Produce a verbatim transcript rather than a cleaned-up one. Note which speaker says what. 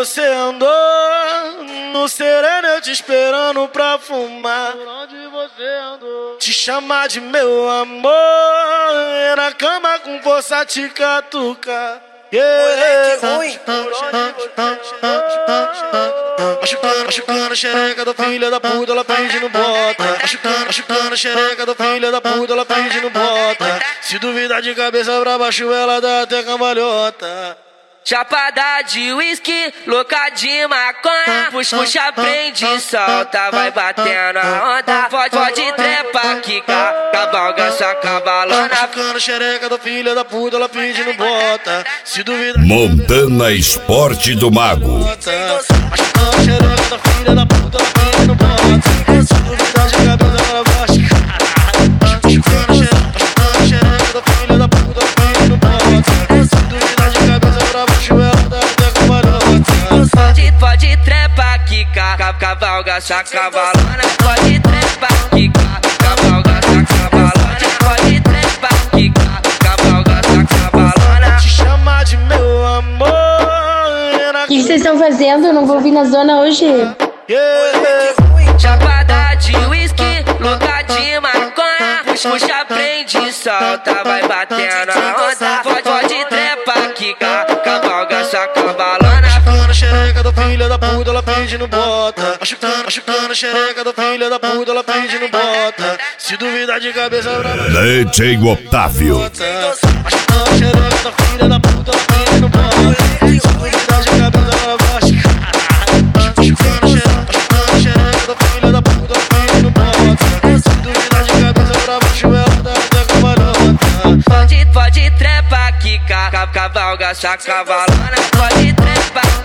Speaker 1: você andou? No sereno eu te esperando pra fumar.
Speaker 2: Por onde você andou?
Speaker 1: Te chamar de meu amor, na cama com força te catucar. Yeah.
Speaker 3: Moleque ruim.
Speaker 1: Machucando, machucando a xereca da filha da puta, ela pedindo bota. Machucando, machucando a xereca da filha da puta, ela pedindo bota. Se duvidar de cabeça pra baixo, ela dá até cambalhota.
Speaker 3: Chapada de uísque, louca de maconha. Puxa, puxa, prende, solta, vai batendo a onda. Pode, pode trepa, quica, cavalga essa cavalona.
Speaker 1: Machucando a xereca da filha da puta, ela pedindo bota. Se duvidar.
Speaker 4: Montana Esporte do Mago.
Speaker 1: Machucando a xereca da filha da puta, ela pedindo bota. Se duvidar de cabeça pra baixo. Machucando a xereca da filha da puta, ela pedindo bota. Se duvidar de cabeça pra baixo, ela dá até cambalhota.
Speaker 3: Pode, pode trepa, quica, cavalga essa cavalona. Pode trepa, quica, cavalga essa cavalona. Pode trepa, quica, cavalga essa cavalona.
Speaker 1: Te chamar de meu amor.
Speaker 5: O que vocês estão fazendo? Eu não vou vir na zona hoje.
Speaker 1: Yeah.
Speaker 3: Chapada de uísque, louca de maconha. Puxa, puxa, prende, solta, vai batendo a onda. Pode, pode trepa, quica, cavalga essa cavalona.
Speaker 1: Machucando a xereca da filha da puta, ela pedindo bota. Machucando, machucando a xereca da filha da puta, ela pedindo bota. Se duvidar de cabeça pra baixo.
Speaker 4: D J Otávio.
Speaker 1: Machucando a xereca da filha da puta, ela pedindo bota. Se duvidar de cabeça pra baixo. Machucando a xereca da filha da puta, ela pedindo bota. Se duvidar de cabeça pra baixo, ela dá até cambalhota.
Speaker 3: Pode, pode trepa, quica, cavalga essa cavalona. Pode trepa,